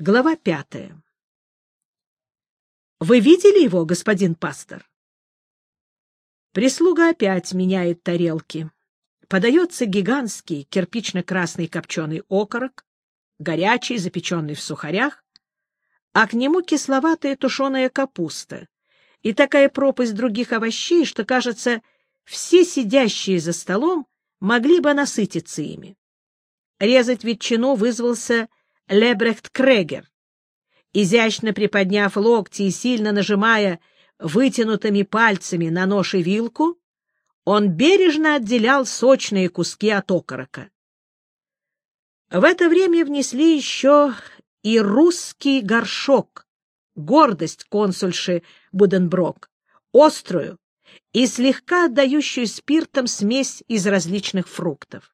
Глава 5. Вы видели его, господин пастор? Прислуга опять меняет тарелки. Подается гигантский кирпично-красный копченый окорок, горячий, запеченный в сухарях, а к нему кисловатая тушеная капуста и такая пропасть других овощей, что, кажется, все сидящие за столом могли бы насытиться ими. Резать ветчину вызвался Лебрехт Крегер. Изящно приподняв локти и сильно нажимая вытянутыми пальцами на нож и вилку, он бережно отделял сочные куски от окорока. В это время внесли еще и русский горшок, гордость консульши Буденброк, острую и слегка отдающую спиртом смесь из различных фруктов.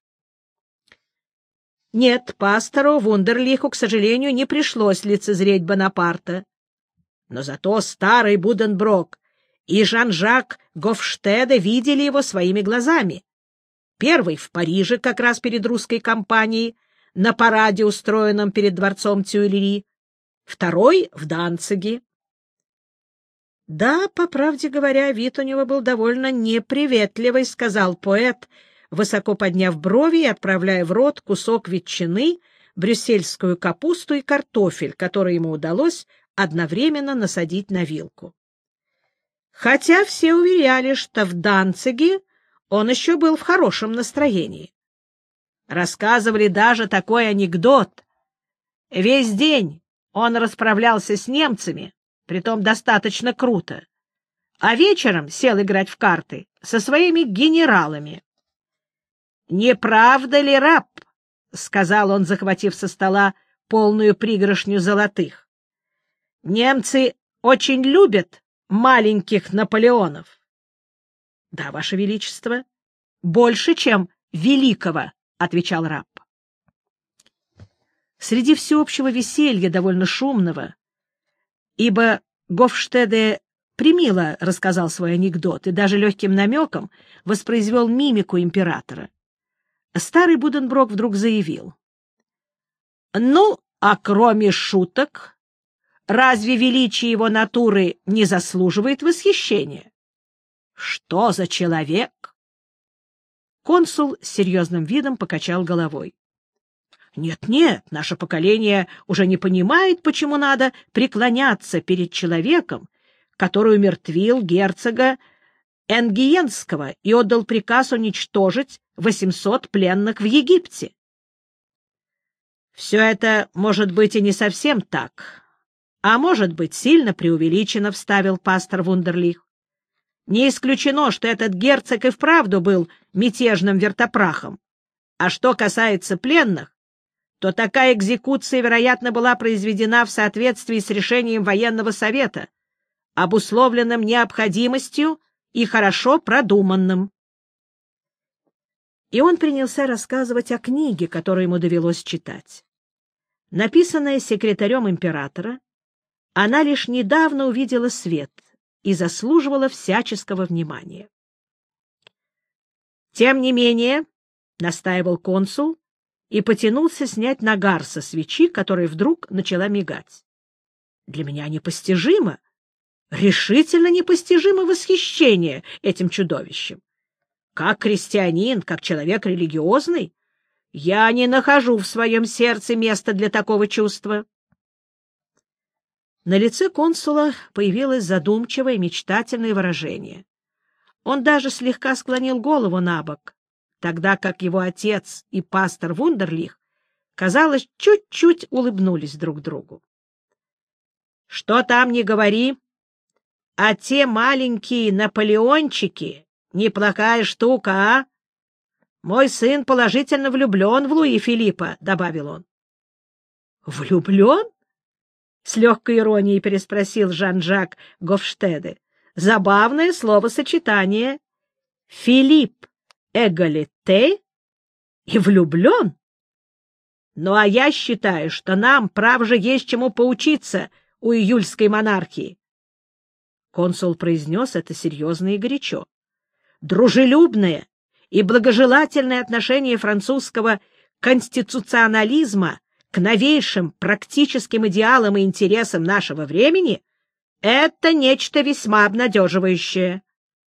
Нет, пастору Вундерлиху, к сожалению, не пришлось лицезреть Бонапарта. Но зато старый Буденброк и Жан-Жак Гофштеде видели его своими глазами. Первый в Париже, как раз перед русской кампанией, на параде, устроенном перед дворцом Тюильри, второй в Данциге. Да, по правде говоря, вид у него был довольно неприветливый, сказал поэт, высоко подняв брови и отправляя в рот кусок ветчины, брюссельскую капусту и картофель, который ему удалось одновременно насадить на вилку. Хотя все уверяли, что в Данциге он еще был в хорошем настроении. Рассказывали даже такой анекдот. Весь день он расправлялся с немцами, притом достаточно круто, а вечером сел играть в карты со своими генералами. «Не правда ли, раб?» — сказал он, захватив со стола полную пригоршню золотых. «Немцы очень любят маленьких Наполеонов». «Да, Ваше Величество, больше, чем великого», — отвечал раб. Среди всеобщего веселья, довольно шумного, ибо Гофштеде премило рассказал свой анекдот и даже легким намеком воспроизвел мимику императора, старый Буденброк вдруг заявил: «Ну, а кроме шуток, разве величие его натуры не заслуживает восхищения? Что за человек?» Консул с серьезным видом покачал головой. «Нет, наше поколение уже не понимает, почему надо преклоняться перед человеком, который умертвил герцога Энгиенского и отдал приказ уничтожить 800 пленных в Египте. Все это может быть и не совсем так, а может быть сильно преувеличено, — вставил пастор Вундерлих. Не исключено, что этот герцог и вправду был мятежным вертопрахом. А что касается пленных, то такая экзекуция, вероятно, была произведена в соответствии с решением военного совета, обусловленным необходимостью и хорошо продуманным. И он принялся рассказывать о книге, которую ему довелось читать. Написанная секретарем императора, она лишь недавно увидела свет и заслуживала всяческого внимания. «Тем не менее», — настаивал консул и потянулся снять нагар со свечи, которая вдруг начала мигать. «Для меня непостижимо, решительно непостижимо восхищение этим чудовищем. Как христианин, как человек религиозный, я не нахожу в своем сердце места для такого чувства». На лице консула появилось задумчивое мечтательное выражение. Он даже слегка склонил голову набок, тогда как его отец и пастор Вундерлих, казалось, чуть-чуть улыбнулись друг другу. «Что там ни говори, а те маленькие Наполеончики — неплохая штука, а? Мой сын положительно влюблен в Луи Филиппа», — добавил он. «Влюблен?» — с легкой иронией переспросил Жан-Жак Гофштеде. «Забавное словосочетание. Филипп Эгалите и влюблен? Ну, а я считаю, что нам, право же, есть чему поучиться у июльской монархии». Консул произнес это серьезно и горячо. Дружелюбное и благожелательное отношение французского конституционализма к новейшим практическим идеалам и интересам нашего времени, это нечто весьма обнадеживающее.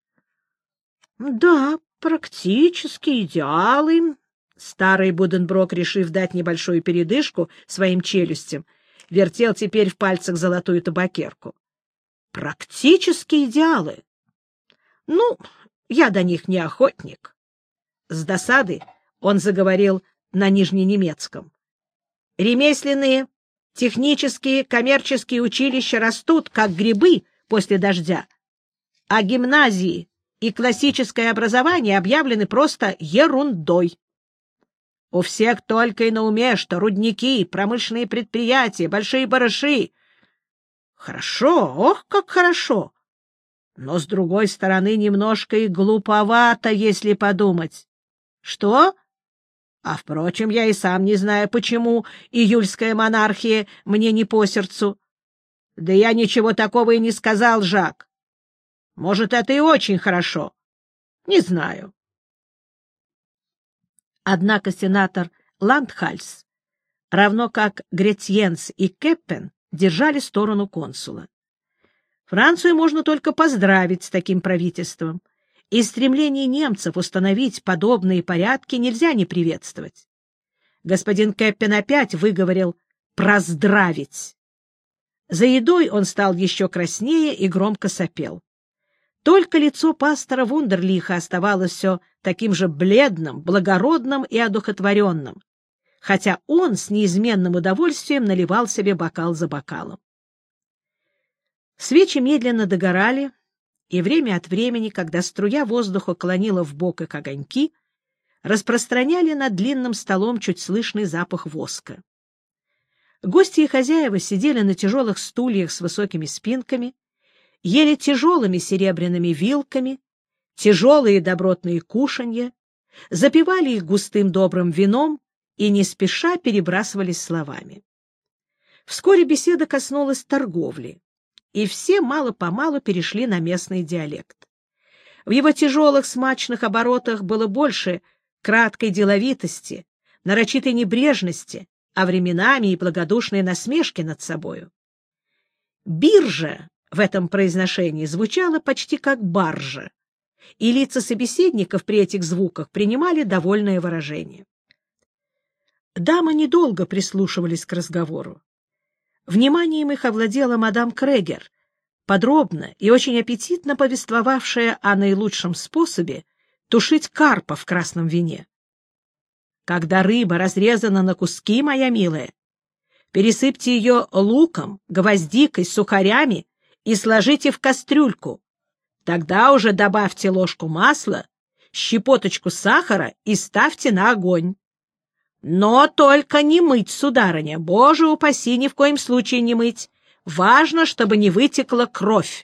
Да, практические идеалы. Старый Буденброк, решив дать небольшую передышку своим челюстям, вертел теперь в пальцах золотую табакерку. Практические идеалы. Ну, я до них не охотник. С досады он заговорил на нижненемецком. Ремесленные, технические, коммерческие училища растут, как грибы после дождя, а гимназии и классическое образование объявлены просто ерундой. У всех только и на уме, что рудники, промышленные предприятия, большие барыши. Хорошо, ох, как хорошо! Но, с другой стороны, немножко и глуповато, если подумать. Что? А, впрочем, я и сам не знаю, почему июльская монархия мне не по сердцу. Да я ничего такого и не сказал, Жак. Может, это и очень хорошо. Не знаю. Однако сенатор Ландхальс, равно как Гретьенс и Кеппен, держали сторону консула. Францию можно только поздравить с таким правительством, и стремление немцев установить подобные порядки нельзя не приветствовать. Господин Кеппен опять выговорил «проздравить». За едой он стал еще краснее и громко сопел. Только лицо пастора Вундерлиха оставалось все таким же бледным, благородным и одухотворенным, хотя он с неизменным удовольствием наливал себе бокал за бокалом. Свечи медленно догорали, и время от времени, когда струя воздуха клонила вбок их огоньки, распространяли над длинным столом чуть слышный запах воска. Гости и хозяева сидели на тяжелых стульях с высокими спинками, ели тяжелыми серебряными вилками, тяжелые добротные кушанья, запивали их густым добрым вином и не спеша перебрасывались словами. Вскоре беседа коснулась торговли, и все мало-помалу перешли на местный диалект. В его тяжелых смачных оборотах было больше краткой деловитости, нарочитой небрежности, а временами и благодушной насмешки над собою. Биржа в этом произношении звучала почти как баржа, и лица собеседников при этих звуках принимали довольное выражение. Дамы недолго прислушивались к разговору. Вниманием их овладела мадам Крегер, подробно и очень аппетитно повествовавшая о наилучшем способе тушить карпа в красном вине. Когда рыба разрезана на куски, моя милая, пересыпьте ее луком, гвоздикой, сухарями и сложите в кастрюльку. Тогда уже добавьте ложку масла, щепоточку сахара и ставьте на огонь. Но только не мыть, сударыня, боже упаси, ни в коем случае не мыть. Важно, чтобы не вытекла кровь.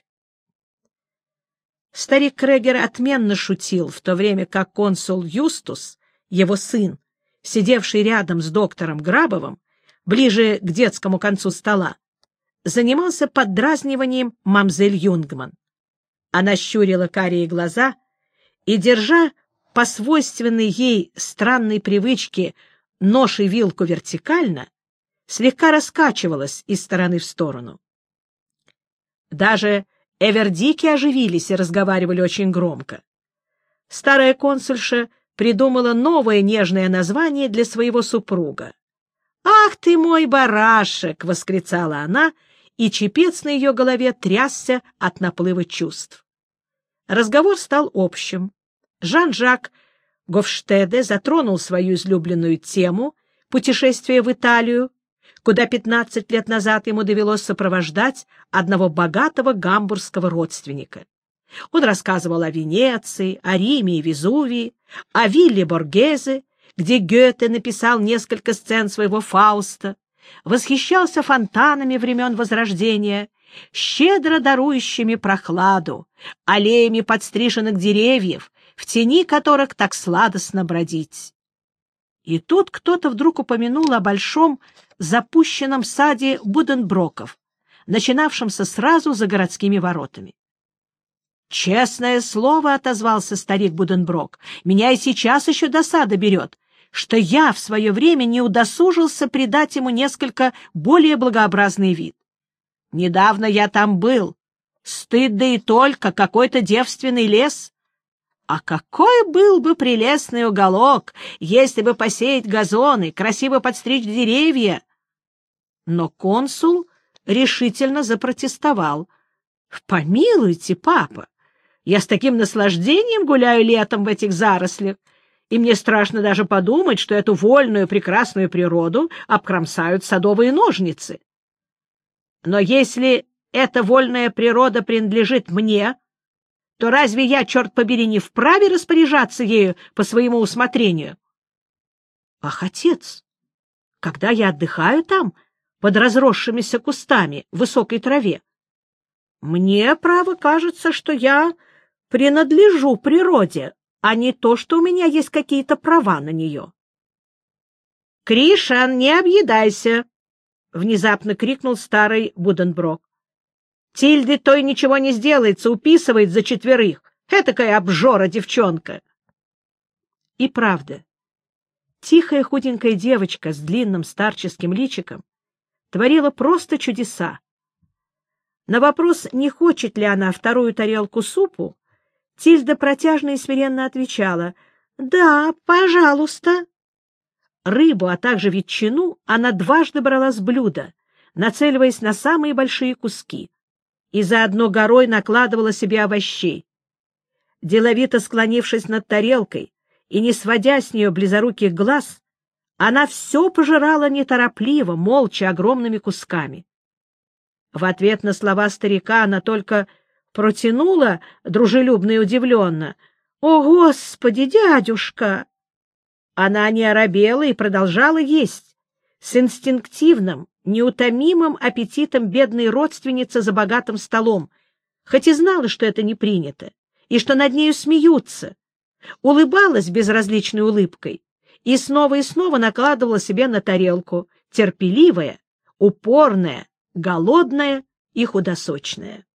Старик Крегер отменно шутил, в то время как консул Юстус, его сын, сидевший рядом с доктором Грабовым, ближе к детскому концу стола, занимался поддразниванием мамзель Юнгман. Она щурила карие глаза и, держа по свойственной ей странной привычке нож и вилку вертикально, слегка раскачивалась из стороны в сторону. Даже эвердики оживились и разговаривали очень громко. Старая консульша придумала новое нежное название для своего супруга. «Ах ты мой барашек!» — восклицала она, и чепец на ее голове трясся от наплыва чувств. Разговор стал общим. Жан-Жак Гофштеде затронул свою излюбленную тему — путешествие в Италию, куда 15 лет назад ему довелось сопровождать одного богатого гамбургского родственника. Он рассказывал о Венеции, о Риме и Везувии, о вилле Боргезе, где Гёте написал несколько сцен своего Фауста, восхищался фонтанами времен Возрождения, щедро дарующими прохладу, аллеями подстриженных деревьев, в тени которых так сладостно бродить. И тут кто-то вдруг упомянул о большом запущенном саде Буденброков, начинавшемся сразу за городскими воротами. «Честное слово», — отозвался старик Буденброк, — «меня и сейчас еще досада берет, что я в свое время не удосужился придать ему несколько более благообразный вид. Недавно я там был. Стыд да и только, какой-то девственный лес. А какой был бы прелестный уголок, если бы посеять газоны, красиво подстричь деревья! Но консул решительно запротестовал. — Помилуйте, папа, я с таким наслаждением гуляю летом в этих зарослях, и мне страшно даже подумать, что эту вольную прекрасную природу обкромсают садовые ножницы. Но если эта вольная природа принадлежит мне, то разве я, черт побери, не вправе распоряжаться ею по своему усмотрению? — Ах, отец, когда я отдыхаю там, под разросшимися кустами в высокой траве, мне, право, кажется, что я принадлежу природе, а не то, что у меня есть какие-то права на нее. — Кришан, не объедайся! — внезапно крикнул старый Буденброк. — Тильде той ничего не сделается, уписывает за 4. Этакая обжора девчонка. И правда, тихая худенькая девочка с длинным старческим личиком творила просто чудеса. На вопрос, не хочет ли она вторую тарелку супу, Тильда протяжно и смиренно отвечала: «Да, пожалуйста». Рыбу, а также ветчину она дважды брала с блюда, нацеливаясь на самые большие куски, и заодно горой накладывала себе овощей. Деловито склонившись над тарелкой и не сводя с нее близоруких глаз, она все пожирала неторопливо, молча, огромными кусками. В ответ на слова старика она только протянула дружелюбно и удивленно: «О, Господи, дядюшка!» Она не оробела и продолжала есть с инстинктивным, неутомимым аппетитом бедной родственницы за богатым столом, хоть и знала, что это не принято, и что над нею смеются, улыбалась безразличной улыбкой и снова накладывала себе на тарелку, терпеливая, упорная, голодная и худосочная.